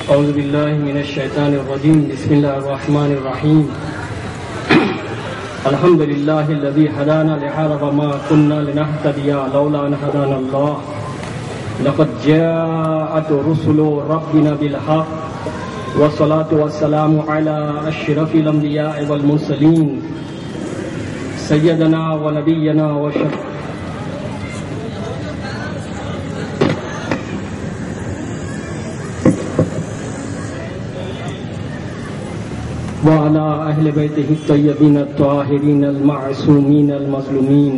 اعوذ باللہ من الشیطان الرجیم بسم اللہ الرحمن الرحیم الحمد للہ الذی هدانا لهذا وما كنا لنهتدي لولا ان هدانا الله لقد جاءت رسل ربنا بالحق والصلاة والسلام على اشرف الانبیاء والمرسلین سیدنا ونبینا وشفیعنا وعلى أهل بيته الطيبين الطاهرين المعصومين المظلومين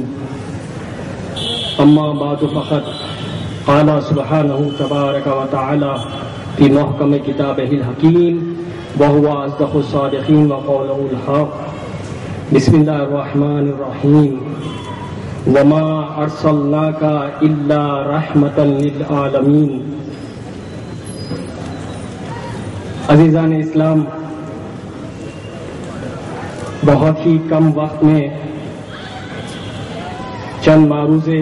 أما بعد فقد قال سبحانه تبارك وتعالى في محكم كتابه الحكيم وهو أصدق الصادقين وقوله الحق بسم الله الرحمن الرحيم وما أرسلناك إلا رحمة للعالمين. عزیزان اسلام، بہت ہی کم وقت میں چند معروضے،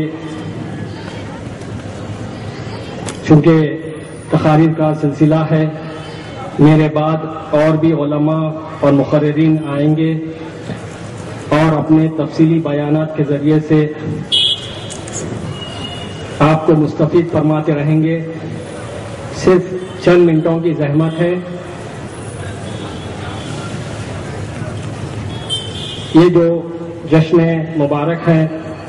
چونکہ تقاریر کا سلسلہ ہے، میرے بعد اور بھی علماء اور مقررین آئیں گے اور اپنے تفصیلی بیانات کے ذریعے سے آپ کو مستفید فرماتے رہیں گے. صرف چند منٹوں کی زحمت ہے. یہ جو جشن مبارک ہے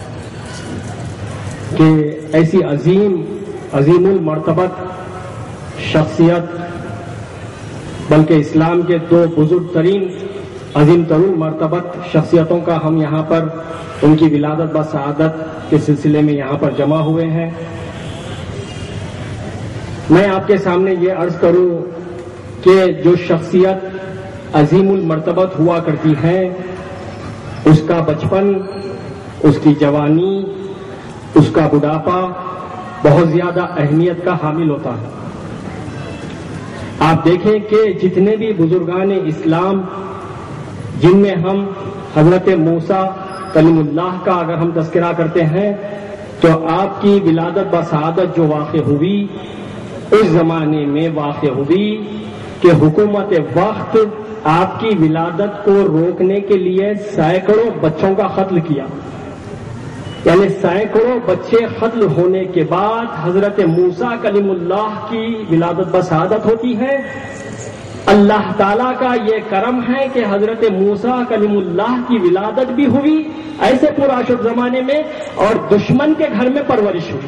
کہ ایسی عظیم المرتبت شخصیت، بلکہ اسلام کے دو بزرگ ترین عظیم ترین مرتبت شخصیتوں کا ہم یہاں پر ان کی ولادت بسعادت کے سلسلے میں یہاں پر جمع ہوئے ہیں. میں آپ کے سامنے یہ عرض کروں کہ جو شخصیت عظیم المرتبت ہوا کرتی ہے، اس کا بچپن، اس کی جوانی، اس کا بڑھاپا بہت زیادہ اہمیت کا حامل ہوتا ہے. آپ دیکھیں کہ جتنے بھی بزرگان اسلام، جن میں ہم حضرت موسیٰ کلیم اللہ کا اگر ہم تذکرہ کرتے ہیں، تو آپ کی ولادت بسعادت جو واقع ہوئی، اس زمانے میں واقع ہوئی کہ حکومت وقت آپ کی ولادت کو روکنے کے لیے سینکڑوں بچوں کا قتل کیا. یعنی سینکڑوں بچے قتل ہونے کے بعد حضرت موسیٰ کلیم اللہ کی ولادت بسعادت ہوتی ہے. اللہ تعالیٰ کا یہ کرم ہے کہ حضرت موسیٰ کلیم اللہ کی ولادت بھی ہوئی ایسے پرآشوب زمانے میں، اور دشمن کے گھر میں پرورش ہوئی.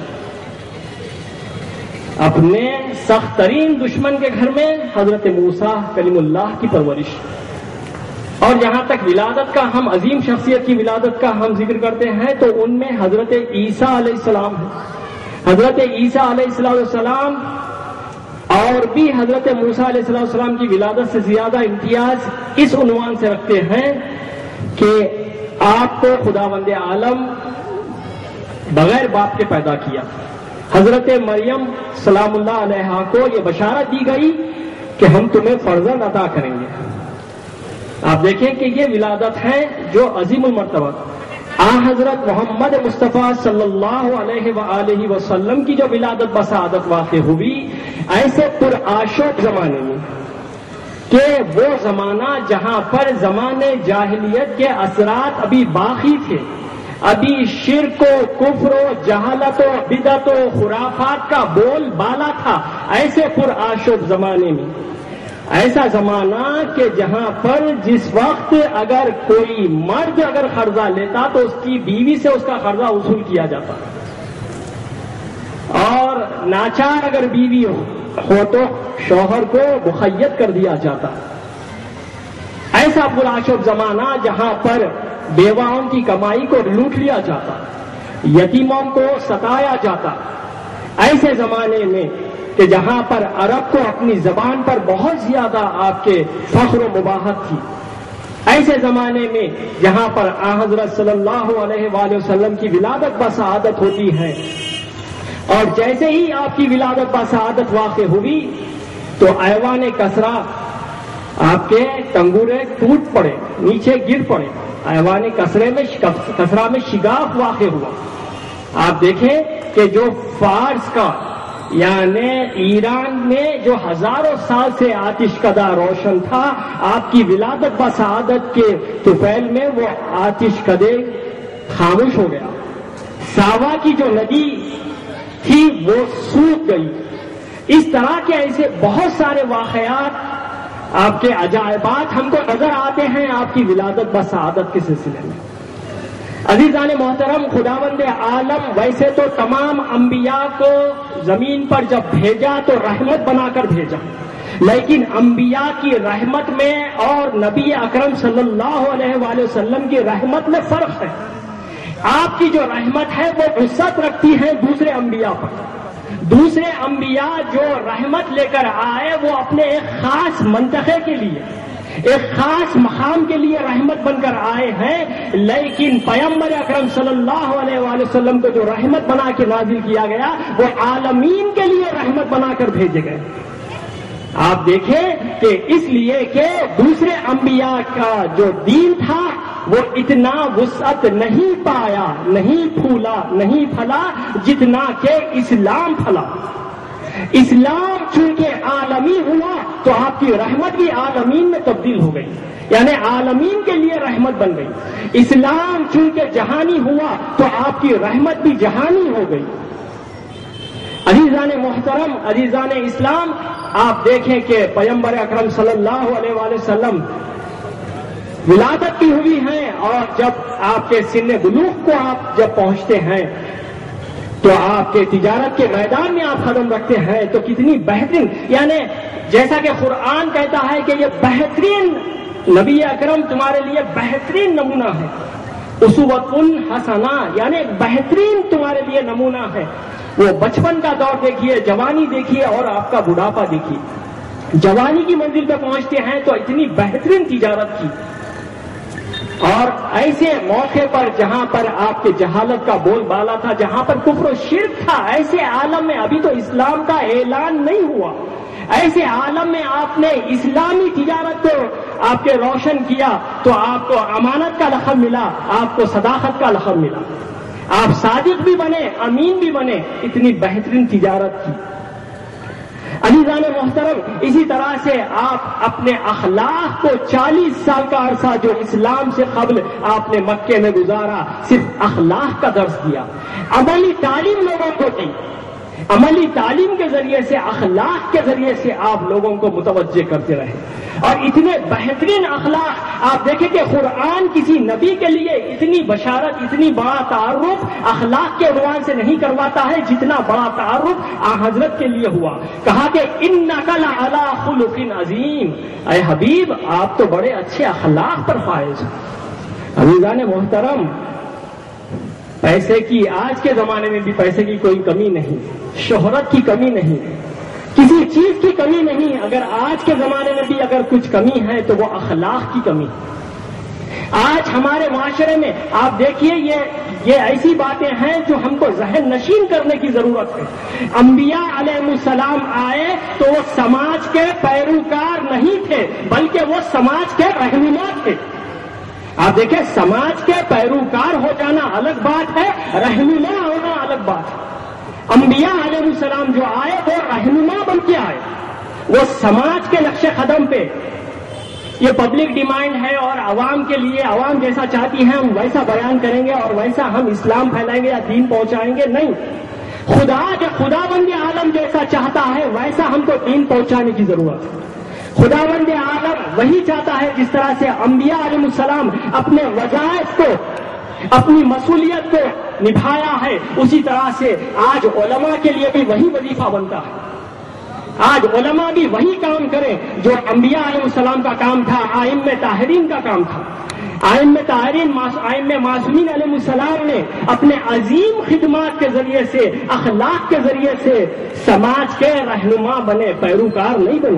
اپنے سخت ترین دشمن کے گھر میں حضرت موسیٰ کلیم اللہ کی پرورش. اور جہاں تک ولادت کا، ہم عظیم شخصیت کی ولادت کا ہم ذکر کرتے ہیں، تو ان میں حضرت عیسیٰ علیہ السلام ہے. حضرت عیسیٰ علیہ السلام اور بھی حضرت موسیٰ علیہ السلام کی ولادت سے زیادہ امتیاز اس عنوان سے رکھتے ہیں کہ آپ کو خداوند عالم بغیر باپ کے پیدا کیا. حضرت مریم سلام اللہ علیہا کو یہ بشارت دی گئی کہ ہم تمہیں فرزند عطا کریں گے. آپ دیکھیں کہ یہ ولادت ہے جو عظیم المرتبہ حضرت محمد مصطفیٰ صلی اللہ علیہ وآلہ وسلم کی جو ولادت بسعادت واقع ہوئی ایسے پرآشوب زمانے میں، کہ وہ زمانہ جہاں پر زمانے جاہلیت کے اثرات ابھی باقی تھے، ابھی شرک و کفر و جہالت و بدعت و خرافات کا بول بالا تھا، ایسے پرآشوب زمانے میں، ایسا زمانہ کہ جہاں پر جس وقت اگر کوئی مرد اگر قرضہ لیتا تو اس کی بیوی سے اس کا قرضہ وصول کیا جاتا، اور ناچار اگر بیوی ہو تو شوہر کو مخید کر دیا جاتا. ایسا پرآشوب زمانہ جہاں پر بیواؤں کی کمائی کو لوٹ لیا جاتا، یتیموں کو ستایا جاتا. ایسے زمانے میں کہ جہاں پر عرب کو اپنی زبان پر بہت زیادہ آپ کے فخر و مباحت تھی، ایسے زمانے میں جہاں پر حضرت صلی اللہ علیہ وآلہ وسلم کی ولادت بسعادت ہوتی ہے، اور جیسے ہی آپ کی ولادت بسعادت واقع ہوئی تو ایوان کسرا آپ کے ٹنگورے ٹوٹ پڑے، نیچے گر پڑے. ایوان کسرا میں شگاف واقع ہوا. آپ دیکھیں کہ جو فارس کا یعنی ایران میں جو ہزاروں سال سے آتش کدہ روشن تھا، آپ کی ولادت بسعادت کے طفیل میں وہ آتش کدے خاموش ہو گیا. ساوا کی جو ندی تھی وہ سوکھ گئی. اس طرح کے ایسے بہت سارے واقعات، آپ کے عجائبات ہم کو نظر آتے ہیں آپ کی ولادت بسعادت کے سلسلے میں. عزیزان محترم، خداوند عالم ویسے تو تمام انبیاء کو زمین پر جب بھیجا تو رحمت بنا کر بھیجا، لیکن انبیاء کی رحمت میں اور نبی اکرم صلی اللہ علیہ وآلہ وسلم کی رحمت میں فرق ہے. آپ کی جو رحمت ہے وہ وسعت رکھتی ہے دوسرے انبیاء پر. دوسرے انبیاء جو رحمت لے کر آئے وہ اپنے ایک خاص منطقے کے لیے، ایک خاص مقام کے لیے رحمت بن کر آئے ہیں، لیکن پیغمبر اکرم صلی اللہ علیہ وآلہ وسلم کو جو رحمت بنا کے نازل کیا گیا وہ عالمین کے لیے رحمت بنا کر بھیجے گئے. آپ دیکھیں کہ اس لیے کہ دوسرے انبیاء کا جو دین تھا وہ اتنا وسعت نہیں پایا، نہیں پھولا، نہیں پھلا جتنا کہ اسلام پھلا. اسلام چونکہ عالمی ہوا تو آپ کی رحمت بھی عالمین میں تبدیل ہو گئی، یعنی عالمین کے لیے رحمت بن گئی. اسلام چونکہ جہانی ہوا تو آپ کی رحمت بھی جہانی ہو گئی. عزیزان محترم، عزیزان اسلام، آپ دیکھیں کہ پیغمبر اکرم صلی اللہ علیہ وآلہ وسلم ولادت کی ہوئی ہیں، اور جب آپ کے سن بلوغ کو آپ جب پہنچتے ہیں تو آپ کے تجارت کے میدان میں آپ قدم رکھتے ہیں تو کتنی بہترین، یعنی جیسا کہ قرآن کہتا ہے کہ یہ بہترین نبی اکرم تمہارے لیے بہترین نمونہ ہے. اسوۃ حسنہ یعنی بہترین تمہارے لیے نمونہ ہے. وہ بچپن کا دور دیکھیے، جوانی دیکھیے اور آپ کا بڑھاپا دیکھیے. جوانی کی منزل پہ پہنچتے ہیں تو اتنی بہترین تجارت کی، اور ایسے موقع پر جہاں پر آپ کے جہالت کا بول بالا تھا، جہاں پر کفر و شرک تھا، ایسے عالم میں ابھی تو اسلام کا اعلان نہیں ہوا، ایسے عالم میں آپ نے اسلامی تجارت کو آپ کے روشن کیا تو آپ کو امانت کا لقب ملا، آپ کو صداقت کا لقب ملا، آپ صادق بھی بنے، امین بھی بنے. اتنی بہترین تجارت کی. عزیزان محترم، اسی طرح سے آپ اپنے اخلاق کو 40 سال کا عرصہ جو اسلام سے قبل آپ نے مکے میں گزارا، صرف اخلاق کا درس دیا، عملی تعلیم لوگوں کو دی. عملی تعلیم کے ذریعے سے، اخلاق کے ذریعے سے آپ لوگوں کو متوجہ کرتے رہے، اور اتنے بہترین اخلاق. آپ دیکھیں کہ قرآن کسی نبی کے لیے اتنی بشارت، اتنی بڑا تعارف اخلاق کے عنوان سے نہیں کرواتا ہے جتنا بڑا تعارف حضرت کے لیے ہوا. کہا کہ انک لعلی خلق عظیم، اے حبیب آپ تو بڑے اچھے اخلاق پر فائز. عزیزان محترم، پیسے کی آج کے زمانے میں بھی پیسے کی کوئی کمی نہیں، شہرت کی کمی نہیں، کسی چیز کی کمی نہیں. اگر آج کے زمانے میں بھی اگر کچھ کمی ہے تو وہ اخلاق کی کمی. آج ہمارے معاشرے میں آپ دیکھیے یہ ایسی باتیں ہیں جو ہم کو ذہن نشین کرنے کی ضرورت ہے. انبیاء علیہ السلام آئے تو وہ سماج کے پیروکار نہیں تھے بلکہ وہ سماج کے رہنما تھے. آپ دیکھیں، سماج کے پیروکار ہو جانا الگ بات ہے، رہنما ہونا الگ بات ہے. انبیاء علیہ السلام جو آئے وہ رہنما بن کے آئے، وہ سماج کے نقش قدم پہ. یہ پبلک ڈیمانڈ ہے اور عوام کے لیے، عوام جیسا چاہتی ہے ہم ویسا بیان کریں گے اور ویسا ہم اسلام پھیلائیں گے یا دین پہنچائیں گے، نہیں. خداوند عالم جیسا چاہتا ہے ویسا ہم کو دین پہنچانے کی ضرورت ہے. خداوند عالم وہی چاہتا ہے جس طرح سے انبیاء علیہ السلام اپنے وظائف کو، اپنی مسئولیت کو نبھایا ہے، اسی طرح سے آج علماء کے لیے بھی وہی وظیفہ بنتا ہے. آج علماء بھی وہی کام کریں جو انبیاء علیہ السلام کا کام تھا، ائمہ طاہرین کا کام تھا. ائمہ طاہرین، ائمہ معصومین علیہ السلام نے اپنے عظیم خدمات کے ذریعے سے، اخلاق کے ذریعے سے سماج کے رہنما بنے، پیروکار نہیں بنے.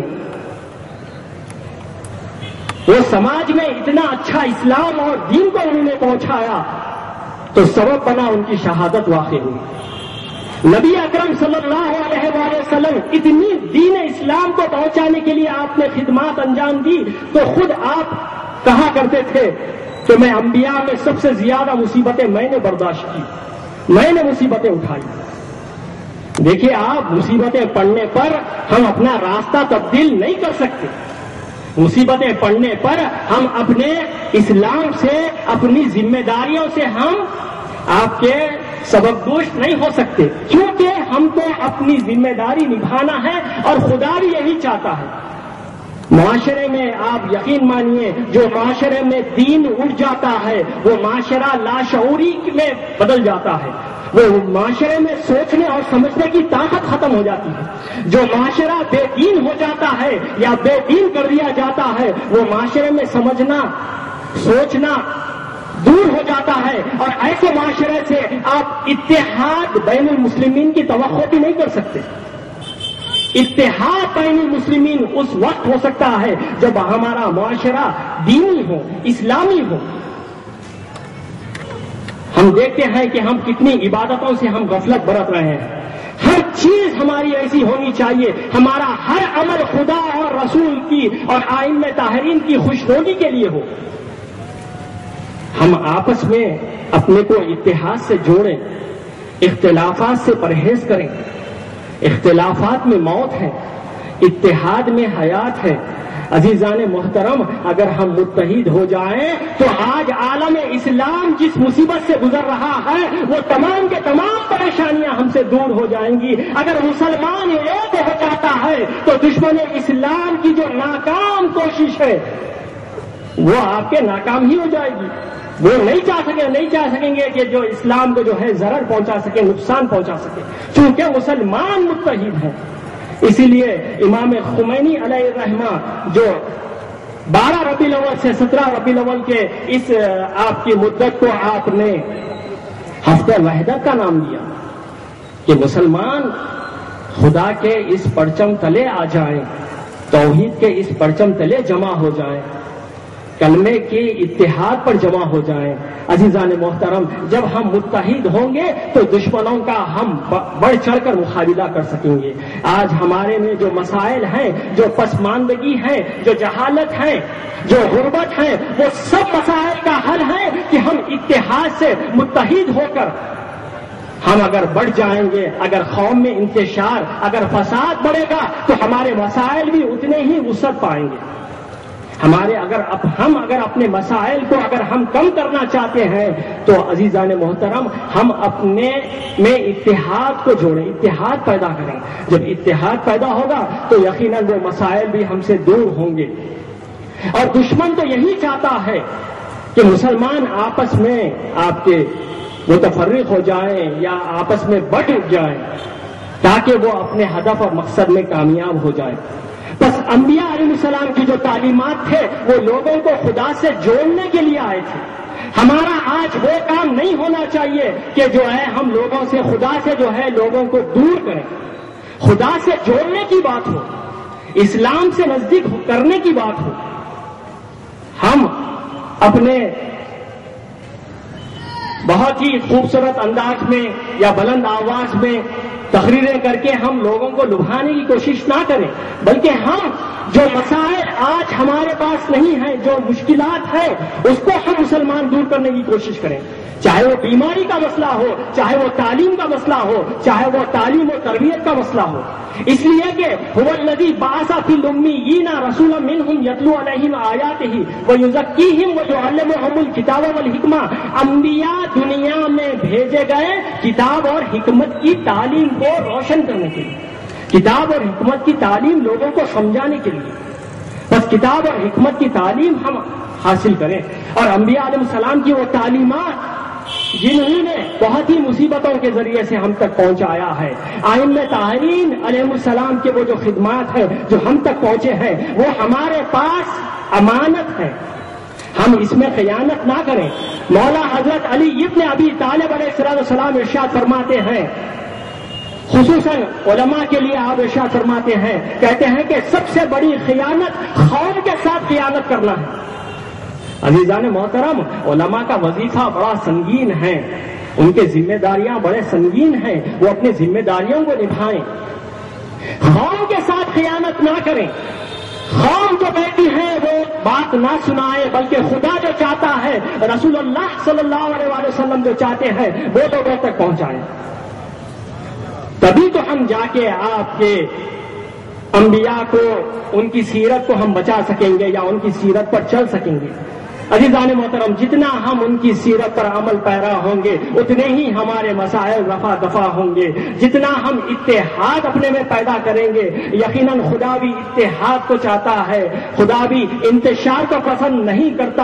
وہ سماج میں اتنا اچھا اسلام اور دین کو انہوں نے پہنچایا تو سبب بنا ان کی شہادت واقع ہوئی. نبی اکرم صلی اللہ علیہ وآلہ وسلم اتنی دین اسلام کو پہنچانے کے لیے آپ نے خدمات انجام دی تو خود آپ کہا کرتے تھے کہ میں انبیاء میں سب سے زیادہ مصیبتیں میں نے برداشت کی، میں نے مصیبتیں اٹھائی. دیکھیے آپ مصیبتیں پڑنے پر ہم اپنا راستہ تبدیل نہیں کر سکتے. مصیبتیں پڑنے پر ہم اپنے اسلام سے اپنی ذمہ داریوں سے ہم آپ کے سبق دوش نہیں ہو سکتے, کیونکہ ہم کو اپنی ذمہ داری نبھانا ہے اور خدا بھی یہی چاہتا ہے. معاشرے میں آپ یقین مانیے جو معاشرے میں دین اٹھ جاتا ہے وہ معاشرہ لاشعوری میں بدل جاتا ہے. وہ معاشرے میں سوچنے اور سمجھنے کی طاقت ختم ہو جاتی ہے. جو معاشرہ بے دین ہو جاتا ہے یا بے دین کر دیا جاتا ہے وہ معاشرے میں سمجھنا سوچنا دور ہو جاتا ہے, اور ایسے معاشرے سے آپ اتحاد بین المسلمین کی توقع بھی نہیں کر سکتے. اتحاد بین المسلمین اس وقت ہو سکتا ہے جب ہمارا معاشرہ دینی ہو, اسلامی ہو. ہم دیکھتے ہیں کہ ہم کتنی عبادتوں سے ہم غفلت برت رہے ہیں. ہر چیز ہماری ایسی ہونی چاہیے, ہمارا ہر عمل خدا اور رسول کی اور ائمہ طاہرین کی خوشنودی کے لیے ہو. ہم آپس میں اپنے کو اتحاد سے جوڑیں, اختلافات سے پرہیز کریں. اختلافات میں موت ہے, اتحاد میں حیات ہے. عزیزان محترم, اگر ہم متحد ہو جائیں تو آج عالم اسلام جس مصیبت سے گزر رہا ہے وہ تمام کے تمام پریشانیاں ہم سے دور ہو جائیں گی. اگر مسلمان ایک ہو جاتا ہے تو دشمن اسلام کی جو ناکام کوشش ہے وہ آپ کے ناکام ہی ہو جائے گی. وہ نہیں چاہ سکیں گے کہ جو اسلام کو جو ہے ضرر پہنچا سکے, نقصان پہنچا سکے, چونکہ مسلمان متحد ہیں. اسی لیے امام خمینی علیہ الرحمہ جو 12 ربیع الاول سے 17 ربیع الاول کے اس آپ کی مدت کو آپ نے ہفتہ وحدت کا نام دیا کہ مسلمان خدا کے اس پرچم تلے آ جائیں, توحید کے اس پرچم تلے جمع ہو جائیں, کلمے کے اتحاد پر جمع ہو جائیں. عزیزان محترم, جب ہم متحد ہوں گے تو دشمنوں کا ہم بڑھ چڑھ کر مقابلہ کر سکیں گے. آج ہمارے میں جو مسائل ہیں, جو پسماندگی ہے, جو جہالت ہے, جو غربت ہے, وہ سب مسائل کا حل ہے کہ ہم اتحاد سے متحد ہو کر ہم اگر بڑھ جائیں گے. اگر قوم میں انتشار, اگر فساد بڑھے گا تو ہمارے مسائل بھی اتنے ہی وسعت پائیں گے. ہم اگر اپنے مسائل کو اگر ہم کم کرنا چاہتے ہیں تو عزیزان محترم ہم اپنے میں اتحاد کو جوڑیں, اتحاد پیدا کریں. جب اتحاد پیدا ہوگا تو یقیناً وہ مسائل بھی ہم سے دور ہوں گے. اور دشمن تو یہی چاہتا ہے کہ مسلمان آپس میں آپ کے متفرق ہو جائیں یا آپس میں بٹ جائیں تاکہ وہ اپنے ہدف اور مقصد میں کامیاب ہو جائے. بس انبیاء علیہ السلام کی جو تعلیمات تھے وہ لوگوں کو خدا سے جوڑنے کے لیے آئے تھے. ہمارا آج وہ کام نہیں ہونا چاہیے کہ جو ہے ہم لوگوں سے خدا سے جو ہے لوگوں کو دور کریں. خدا سے جوڑنے کی بات ہو, اسلام سے نزدیک کرنے کی بات ہو. ہم اپنے بہت ہی خوبصورت انداز میں یا بلند آواز میں تقریریں کر کے ہم لوگوں کو لبھانے کی کوشش نہ کریں, بلکہ ہم جو مسائل آج ہمارے پاس نہیں ہیں, جو مشکلات ہیں, اس کو ہم مسلمان دور کرنے کی کوشش کریں. چاہے وہ بیماری کا مسئلہ ہو, چاہے وہ تعلیم کا مسئلہ ہو, چاہے وہ تعلیم و تربیت کا مسئلہ ہو. اس لیے کہ هو الذی بعث فی الامیین رسولا منہم یتلو علیہم آیاتہ ویزکیہم ویعلمہم الکتاب والحکمہ. انبیاء دنیا میں بھیجے گئے کتاب اور حکمت کی تعلیم کو روشن کرنے کے لیے, کتاب اور حکمت کی تعلیم لوگوں کو سمجھانے کے لیے. بس کتاب اور حکمت کی تعلیم ہم حاصل کریں. اور انبیاء علیہ السلام کی وہ تعلیمات جنہوں نے بہت ہی مصیبتوں کے ذریعے سے ہم تک پہنچایا ہے, ائمہ طاہرین علیہ السلام کے وہ جو خدمات ہیں جو ہم تک پہنچے ہیں وہ ہمارے پاس امانت ہے. ہم اس میں خیانت نہ کریں. مولا حضرت علی ابن ابی طالب علیہ السلام ارشاد فرماتے ہیں, خصوصاً علماء کے لیے آپ ارشاد فرماتے ہیں, کہتے ہیں کہ سب سے بڑی خیانت قوم کے ساتھ خیانت کرنا ہے. عزیزان محترم, علماء کا وظیفہ بڑا سنگین ہے, ان کے ذمہ داریاں بڑے سنگین ہیں, وہ اپنی ذمہ داریوں کو نبھائیں. قوم کے ساتھ خیانت نہ کریں. قوم جو کہتی ہے وہ بات نہ سنائے, بلکہ خدا جو چاہتا ہے, رسول اللہ صلی اللہ علیہ وسلم جو چاہتے ہیں وہ لوگوں تک پہنچائیں. تبھی تو ہم جا کے آپ کے انبیاء کو، ان کی سیرت کو ہم بچا سکیں گے یا ان کی سیرت پر چل سکیں گے۔ عزیزان محترم، جتنا ہم ان کی سیرت پر عمل پیرا ہوں گے اتنے ہی ہمارے مسائل رفع دفع ہوں گے۔ جتنا ہم اتحاد اپنے میں پیدا کریں گے، یقیناً خدا بھی اتحاد کو چاہتا ہے، خدا بھی انتشار کو پسند نہیں کرتا۔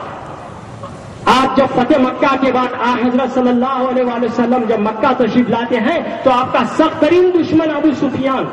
آپ جب فتح مکہ کے بعد حضرت صلی اللہ علیہ وآلہ وسلم جب مکہ تشریف لاتے ہیں تو آپ کا سخت ترین دشمن ابو سفیان،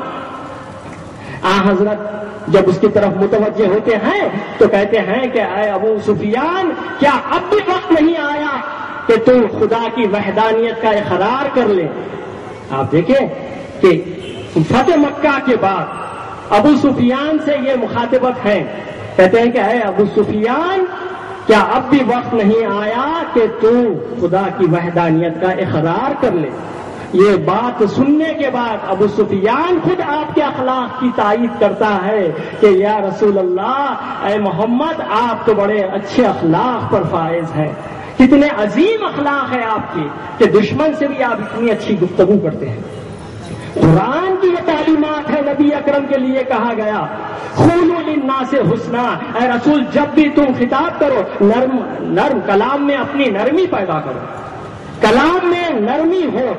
حضرت جب اس کی طرف متوجہ ہوتے ہیں تو کہتے ہیں کہ اے ابو سفیان، کیا اب بھی وقت نہیں آیا کہ تم خدا کی وحدانیت کا اقرار کر لیں؟ آپ دیکھیں کہ فتح مکہ کے بعد ابو سفیان سے یہ مخاطبت ہے، کہتے ہیں کہ اے ابو سفیان، کیا اب بھی وقت نہیں آیا کہ تم خدا کی وحدانیت کا اقرار کر لے؟ یہ بات سننے کے بعد ابو سفیان خود آپ کے اخلاق کی تائید کرتا ہے کہ یا رسول اللہ، اے محمد، آپ تو بڑے اچھے اخلاق پر فائز ہیں، کتنے عظیم اخلاق ہیں آپ کے کہ دشمن سے بھی آپ اتنی اچھی گفتگو کرتے ہیں۔ قرآن کی یہ تعلیمات ہے، نبی اکرم کے لیے کہا گیا قولوا للناس حسنا، اے رسول جب بھی تم خطاب کرو نرم کلام میں اپنی نرمی پیدا کرو، کلام میں نرمی ہو۔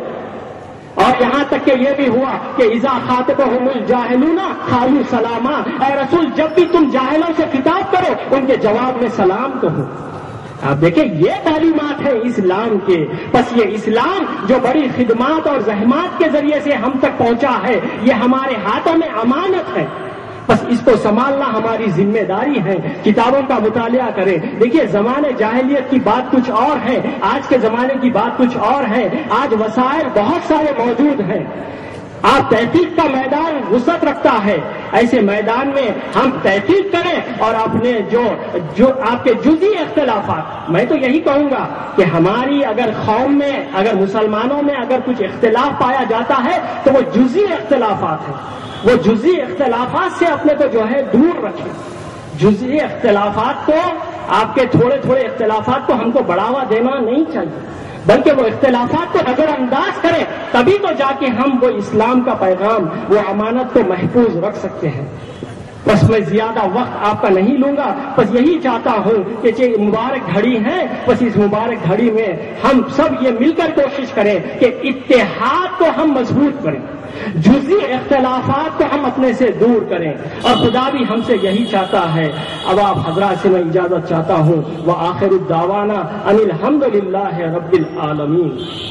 اور یہاں تک کہ یہ بھی ہوا کہ اذا خاطبهم الجاہلون قالوا سلاما، اے رسول جب بھی تم جاہلوں سے خطاب کرو ان کے جواب میں سلام کہو۔ آپ دیکھیں یہ تعلیمات ہے اسلام کے۔ بس یہ اسلام جو بڑی خدمات اور زحمات کے ذریعے سے ہم تک پہنچا ہے، یہ ہمارے ہاتھوں میں امانت ہے، بس اس کو سنبھالنا ہماری ذمہ داری ہے۔ کتابوں کا مطالعہ کریں، دیکھیے زمانے جاہلیت کی بات کچھ اور ہے، آج کے زمانے کی بات کچھ اور ہے۔ آج وسائل بہت سارے موجود ہیں، آپ تحقیق کا میدان وسعت رکھتا ہے، ایسے میدان میں ہم تحقیق کریں اور اپنے جو آپ کے جزئی اختلافات، میں تو یہی کہوں گا کہ ہماری اگر قوم میں، اگر مسلمانوں میں اگر کچھ اختلاف پایا جاتا ہے تو وہ جزئی اختلافات ہیں، وہ جزئی اختلافات سے اپنے کو جو ہے دور رکھیں۔ جزئی اختلافات کو، آپ کے تھوڑے تھوڑے اختلافات کو ہم کو بڑھاوا دینا نہیں چاہیے، بلکہ وہ اختلافات کو نظر انداز کریں، تبھی تو جا کے ہم وہ اسلام کا پیغام، وہ امانت کو محفوظ رکھ سکتے ہیں۔ بس میں زیادہ وقت آپ کا نہیں لوں گا، بس یہی چاہتا ہوں کہ یہ مبارک گھڑی ہے، بس اس مبارک گھڑی میں ہم سب یہ مل کر کوشش کریں کہ اتحاد کو ہم مضبوط کریں، جزئی اختلافات کو ہم اپنے سے دور کریں، اور خدا بھی ہم سے یہی چاہتا ہے۔ اب آپ حضرات سے میں اجازت چاہتا ہوں، وآخر الدعوانا ان الحمد للہ رب العالمین۔